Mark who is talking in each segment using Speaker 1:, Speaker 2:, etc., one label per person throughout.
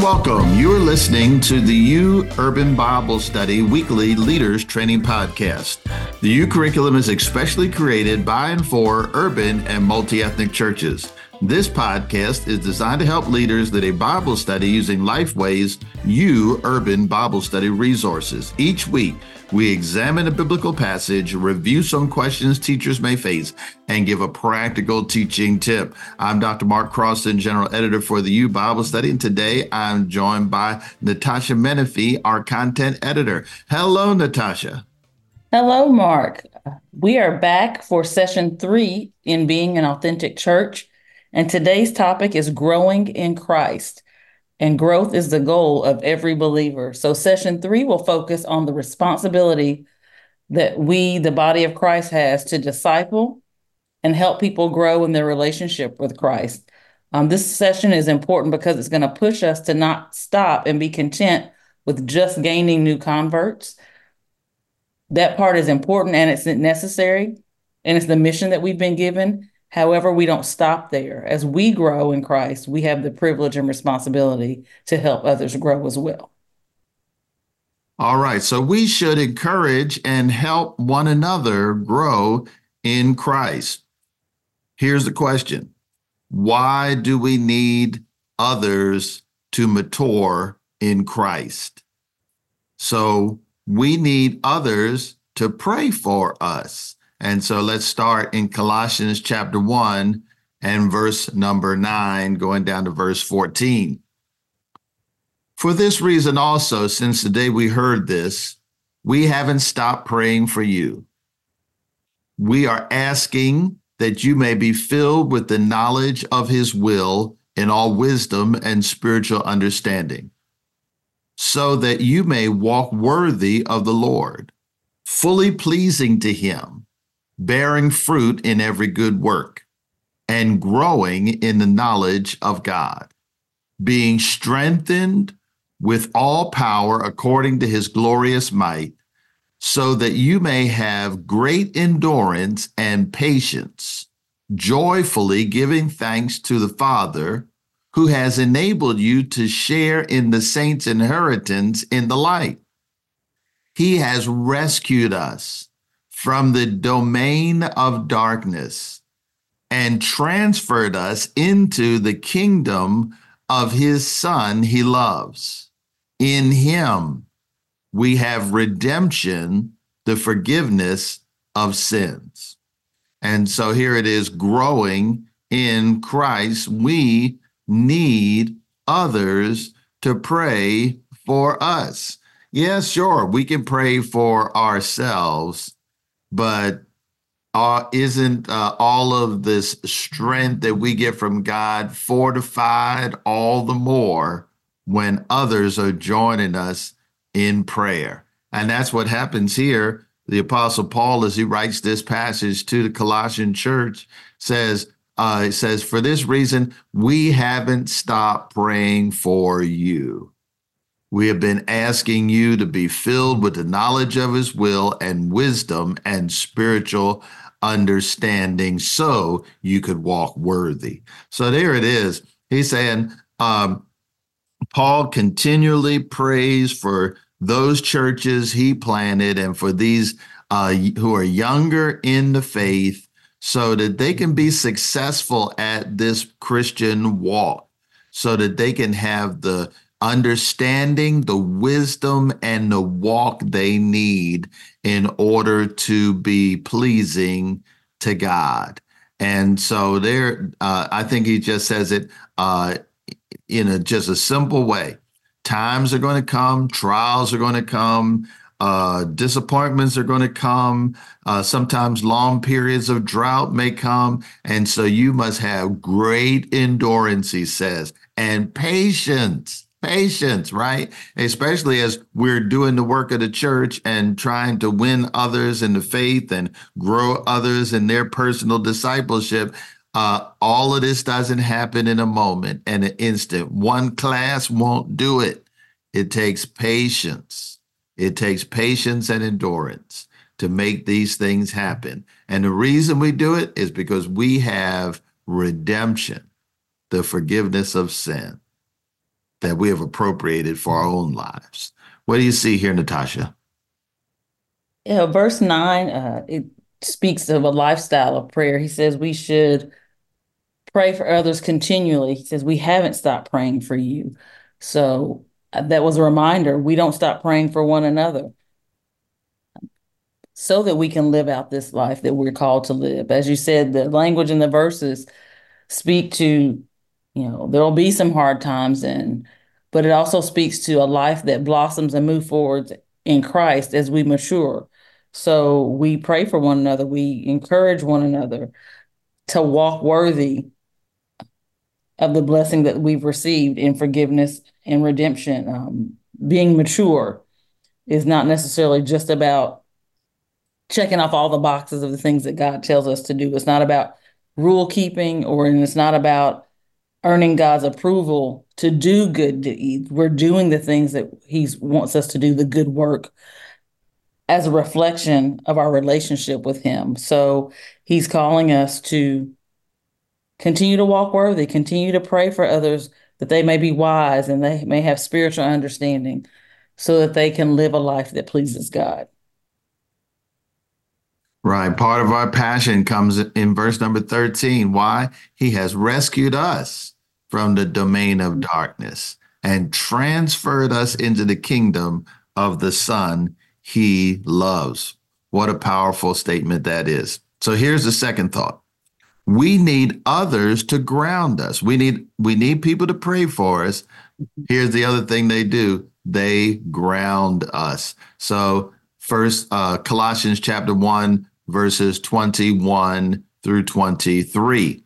Speaker 1: Welcome. You are listening to the U Urban Bible Study Weekly Leaders Training Podcast. The U curriculum is especially created by and for urban and multi-ethnic churches. This podcast is designed to help leaders lead a Bible study using Lifeway's U Urban Bible Study resources. Each week, we examine a biblical passage, review some questions teachers may face, and give a practical teaching tip. I'm Dr. Mark Crossan, General Editor for the U Bible Study, and today I'm joined by Natasha Menefee, our Content Editor. Hello, Natasha.
Speaker 2: Hello, Mark. We are back for session 3 in Being an Authentic Church, and today's topic is growing in Christ. And growth is the goal of every believer. So session 3 will focus on the responsibility that we, the body of Christ, has to disciple and help people grow in their relationship with Christ. This session is important because it's going to push us to not stop and be content with just gaining new converts. That part is important and it's necessary, and it's the mission that we've been given. However, we don't stop there. As we grow in Christ, we have the privilege and responsibility to help others grow as well.
Speaker 1: All right, so we should encourage and help one another grow in Christ. Here's the question. Why do we need others to mature in Christ? So we need others to pray for us. And so let's start in Colossians chapter 1 and verse number 9, going down to verse 14. For this reason also, since the day we heard this, we haven't stopped praying for you. We are asking that you may be filled with the knowledge of his will in all wisdom and spiritual understanding, so that you may walk worthy of the Lord, fully pleasing to him, bearing fruit in every good work, and growing in the knowledge of God, being strengthened with all power according to his glorious might, so that you may have great endurance and patience, joyfully giving thanks to the Father, who has enabled you to share in the saints' inheritance in the light. He has rescued us from the domain of darkness and transferred us into the kingdom of his Son he loves. In him we have redemption, the forgiveness of sins. And so here it is, growing in Christ. We need others to pray for us. Yes, sure, we can pray for ourselves, but isn't all of this strength that we get from God fortified all the more when others are joining us in prayer? And that's what happens here. The Apostle Paul, as he writes this passage to the Colossian church, says, for this reason, we haven't stopped praying for you. We have been asking you to be filled with the knowledge of his will and wisdom and spiritual understanding so you could walk worthy. So there it is. He's saying, Paul continually prays for those churches he planted and for these who are younger in the faith so that they can be successful at this Christian walk, so that they can have the understanding, the wisdom, and the walk they need in order to be pleasing to God. And so there, I think he just says it in just a simple way. Times are going to come, trials are going to come, disappointments are going to come, sometimes long periods of drought may come, and so you must have great endurance, he says, and patience, right? Especially as we're doing the work of the church and trying to win others in the faith and grow others in their personal discipleship. All of this doesn't happen in a moment and an instant. One class won't do it. It takes patience. It takes patience and endurance to make these things happen. And the reason we do it is because we have redemption, the forgiveness of sin. that we have appropriated for our own lives. What do you see here, Natasha?
Speaker 2: Yeah, verse 9, it speaks of a lifestyle of prayer. He says we should pray for others continually. He says we haven't stopped praying for you. So that was a reminder. We don't stop praying for one another so that we can live out this life that we're called to live. As you said, the language in the verses speak to, there'll be some hard times, but it also speaks to a life that blossoms and move forward in Christ as we mature. So we pray for one another. We encourage one another to walk worthy of the blessing that we've received in forgiveness and redemption. Being mature is not necessarily just about checking off all the boxes of the things that God tells us to do. It's not about rule keeping, and it's not about earning God's approval to do good deeds. We're doing the things that He wants us to do, the good work, as a reflection of our relationship with Him. So He's calling us to continue to walk worthy, continue to pray for others that they may be wise and they may have spiritual understanding so that they can live a life that pleases God.
Speaker 1: Right. Part of our passion comes in verse number 13. Why? He has rescued us from the domain of darkness and transferred us into the kingdom of the Son He loves. What a powerful statement that is. So here's the second thought. We need others to ground us. We need people to pray for us. Here's the other thing they do. They ground us. So first, Colossians chapter 1, verses 21 through 23.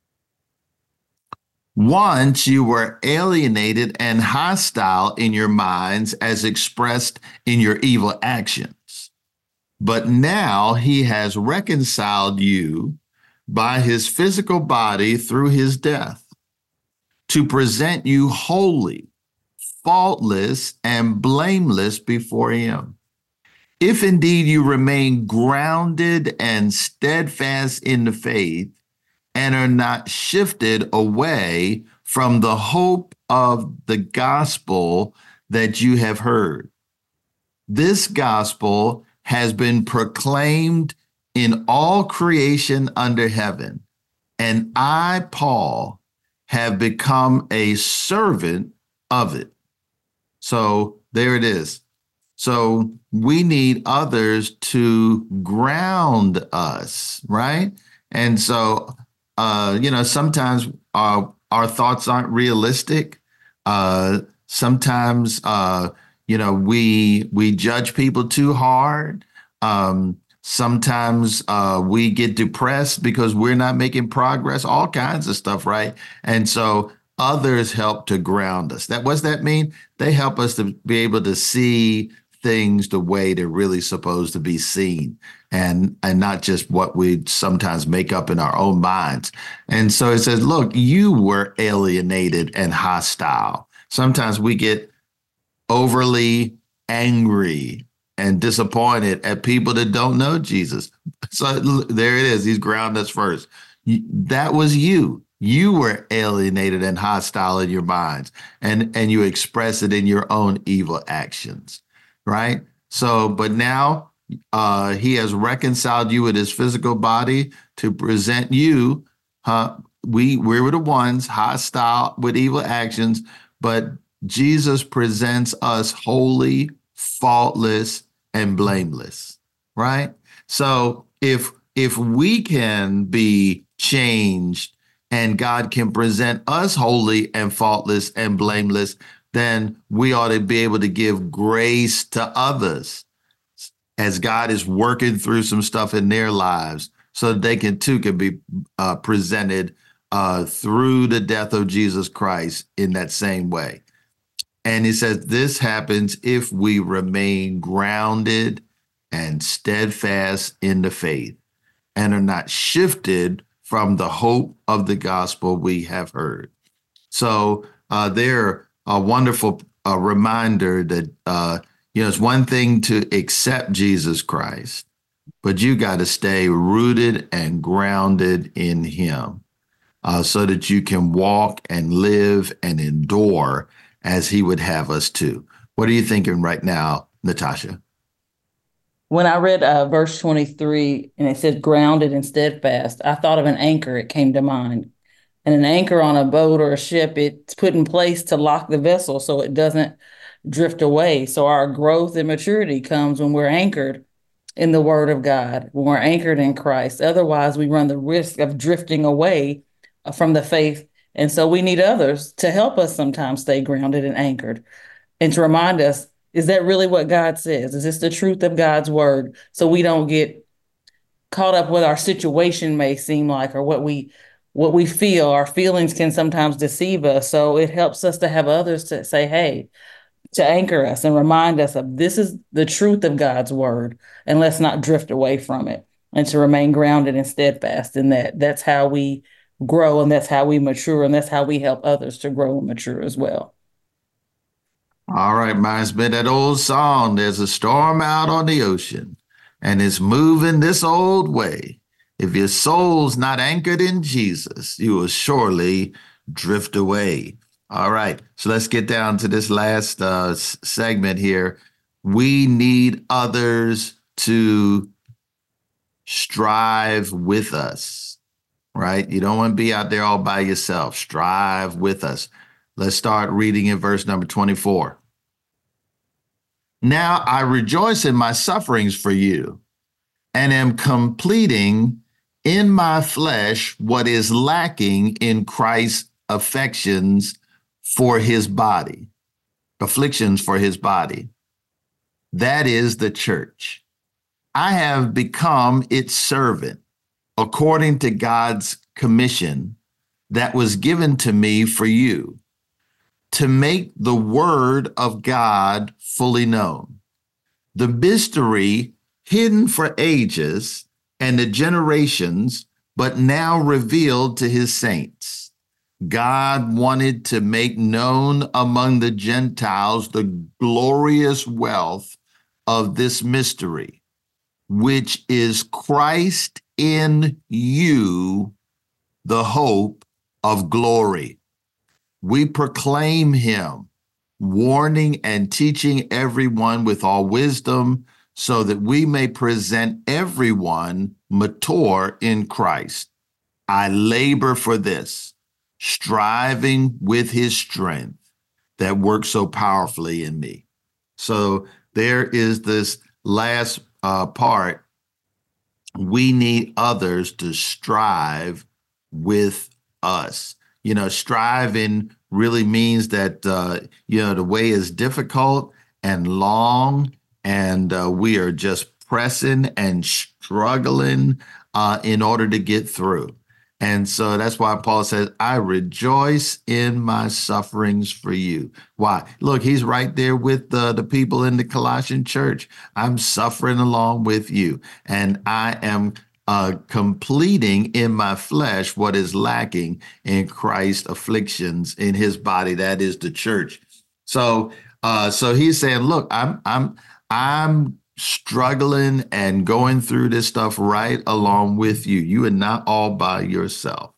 Speaker 1: Once you were alienated and hostile in your minds as expressed in your evil actions. But now He has reconciled you by His physical body through His death to present you holy, faultless, and blameless before Him. If indeed you remain grounded and steadfast in the faith and are not shifted away from the hope of the gospel that you have heard. This gospel has been proclaimed in all creation under heaven, and I, Paul, have become a servant of it. So there it is. So we need others to ground us, right? And so, sometimes our thoughts aren't realistic. Sometimes, we judge people too hard. Sometimes we get depressed because we're not making progress, all kinds of stuff, right? And so others help to ground us. What's that mean? They help us to be able to see things the way they're really supposed to be seen, and not just what we sometimes make up in our own minds. And so it says, look, you were alienated and hostile. Sometimes we get overly angry and disappointed at people that don't know Jesus. So there it is. He's grounded us first. That was you. You were alienated and hostile in your minds, and you express it in your own evil actions, right? So, but now He has reconciled you with His physical body to present you. We were the ones hostile with evil actions, but Jesus presents us holy, faultless, and blameless, right? So if we can be changed and God can present us holy and faultless and blameless, then we ought to be able to give grace to others as God is working through some stuff in their lives so that they can be presented through the death of Jesus Christ in that same way. And He says this happens if we remain grounded and steadfast in the faith and are not shifted from the hope of the gospel we have heard. So they're a wonderful reminder that, it's one thing to accept Jesus Christ, but you got to stay rooted and grounded in Him so that you can walk and live and endure as he would have us to. What are you thinking right now, Natasha?
Speaker 2: When I read verse 23 and it said grounded and steadfast, I thought of an anchor. It came to mind. And an anchor on a boat or a ship, it's put in place to lock the vessel so it doesn't drift away. So our growth and maturity comes when we're anchored in the Word of God, when we're anchored in Christ. Otherwise, we run the risk of drifting away from the faith. And so we need others to help us sometimes stay grounded and anchored and to remind us, is that really what God says? Is this the truth of God's Word? So we don't get caught up with our situation may seem like or what we feel. Our feelings can sometimes deceive us. So it helps us to have others to say, hey, to anchor us and remind us of this is the truth of God's word, and let's not drift away from it, and to remain grounded and steadfast in that. That's how we grow, and that's how we mature, and that's how we help others to grow and mature as well.
Speaker 1: All right, reminds me of that old song. There's a storm out on the ocean, and it's moving this old way. If your soul's not anchored in Jesus, you will surely drift away. All right, so let's get down to this last segment here. We need others to strive with us, right? You don't want to be out there all by yourself. Strive with us. Let's start reading in verse number 24. Now I rejoice in my sufferings for you, and am completing in my flesh what is lacking in Christ's afflictions for his body. That is the church. I have become its servant according to God's commission that was given to me for you, to make the word of God fully known, the mystery hidden for ages and the generations, but now revealed to his saints. God wanted to make known among the Gentiles the glorious wealth of this mystery, which is Christ in you, the hope of glory. We proclaim him, warning and teaching everyone with all wisdom, so that we may present everyone mature in Christ. I labor for this, striving with his strength that works so powerfully in me. So there is this last part. We need others to strive with us. You know, striving really means that, the way is difficult and long, and we are just pressing and struggling in order to get through. And so that's why Paul says, I rejoice in my sufferings for you. Why? Look, he's right there with the people in the Colossian church. I'm suffering along with you, and I am completing in my flesh what is lacking in Christ's afflictions in his body. That is the church. So he's saying, look, I'm struggling and going through this stuff right along with you. You are not all by yourself.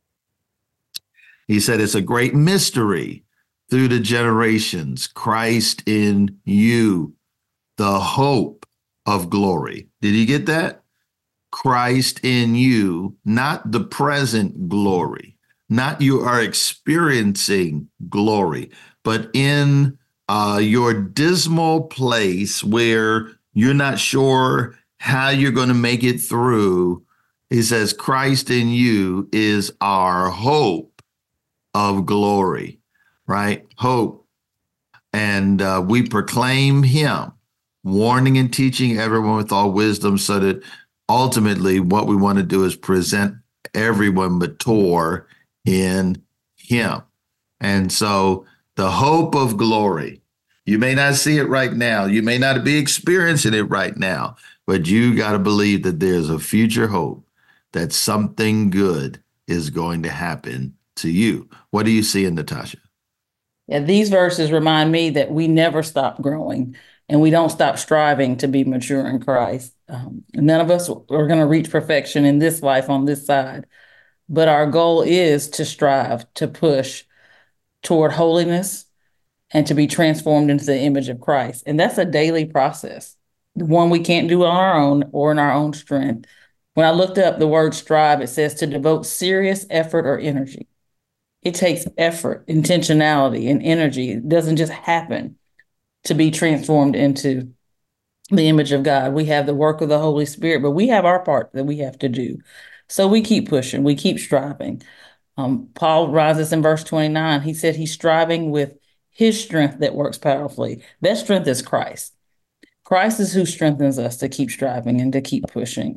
Speaker 1: He said it's a great mystery through the generations, Christ in you, the hope of glory. Did you get that? Christ in you, not the present glory, not you are experiencing glory, but in your dismal place where you're not sure how you're going to make it through. He says, Christ in you is our hope of glory, right? Hope. And we proclaim him, warning and teaching everyone with all wisdom, so that ultimately what we want to do is present everyone mature in him. And so the hope of glory, you may not see it right now. You may not be experiencing it right now, but you got to believe that there's a future hope, that something good is going to happen to you. What do you see in Natasha?
Speaker 2: Yeah, these verses remind me that we never stop growing and we don't stop striving to be mature in Christ. None of us are going to reach perfection in this life on this side, but our goal is to strive, to push toward holiness, and to be transformed into the image of Christ. And that's a daily process, one we can't do on our own or in our own strength. When I looked up the word strive, it says to devote serious effort or energy. It takes effort, intentionality, and energy. It doesn't just happen to be transformed into the image of God. We have the work of the Holy Spirit, but we have our part that we have to do. So we keep pushing, we keep striving. Paul rises in verse 29. He said he's striving with his strength that works powerfully. That strength is Christ. Christ is who strengthens us to keep striving and to keep pushing.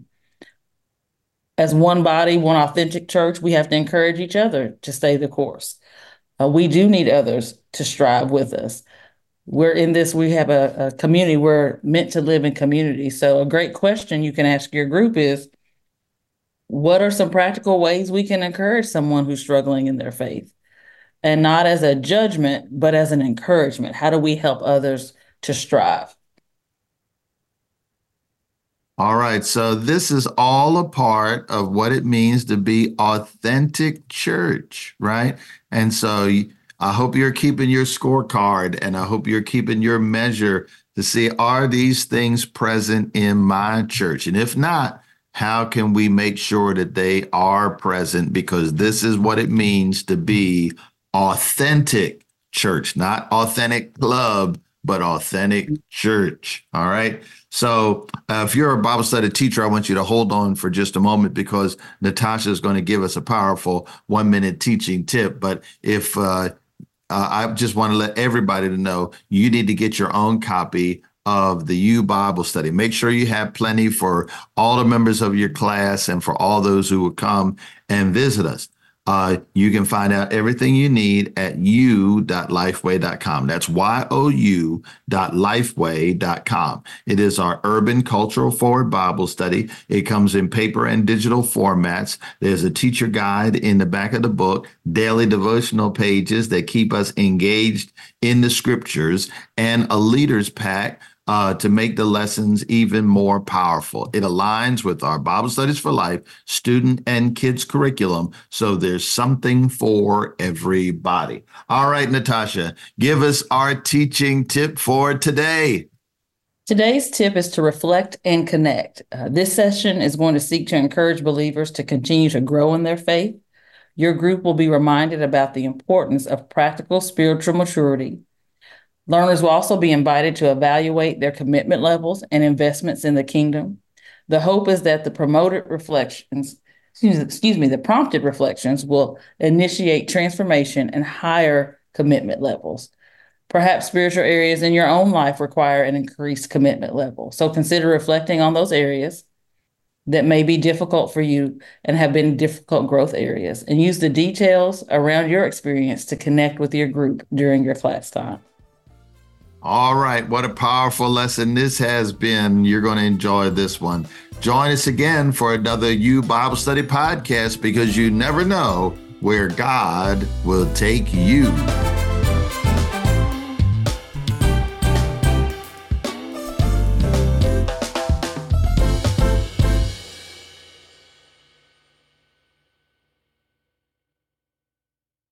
Speaker 2: As one body, one authentic church, we have to encourage each other to stay the course. We do need others to strive with us. We're in this, we have a community, we're meant to live in community. So a great question you can ask your group is, what are some practical ways we can encourage someone who's struggling in their faith? And not as a judgment, but as an encouragement. How do we help others to strive?
Speaker 1: All right. So this is all a part of what it means to be authentic church, right? And so I hope you're keeping your scorecard, and I hope you're keeping your measure to see, are these things present in my church? And if not, how can we make sure that they are present? Because this is what it means to be authentic church, not authentic club, but authentic church. All right. So if you're a Bible study teacher, I want you to hold on for just a moment, because Natasha is going to give us a powerful 1-minute teaching tip. But if I just want to let everybody to know, you need to get your own copy of the U Bible Study. Make sure you have plenty for all the members of your class and for all those who will come and visit us. You can find out everything you need at u.lifeway.com. That's you.lifeway.com. It is our urban cultural forward Bible study. It comes in paper and digital formats. There's a teacher guide in the back of the book, daily devotional pages that keep us engaged in the scriptures, and a leader's pack to make the lessons even more powerful. It aligns with our Bible Studies for Life student and kids curriculum, so there's something for everybody. All right, Natasha, give us our teaching tip for today.
Speaker 2: Today's tip is to reflect and connect. This session is going to seek to encourage believers to continue to grow in their faith. Your group will be reminded about the importance of practical spiritual maturity. Learners will also be invited to evaluate their commitment levels and investments in the kingdom. The hope is that the prompted reflections will initiate transformation and higher commitment levels. Perhaps spiritual areas in your own life require an increased commitment level. So consider reflecting on those areas that may be difficult for you and have been difficult growth areas, and use the details around your experience to connect with your group during your class time.
Speaker 1: All right. What a powerful lesson this has been. You're going to enjoy this one. Join us again for another U Bible Study podcast, because you never know where God will take you.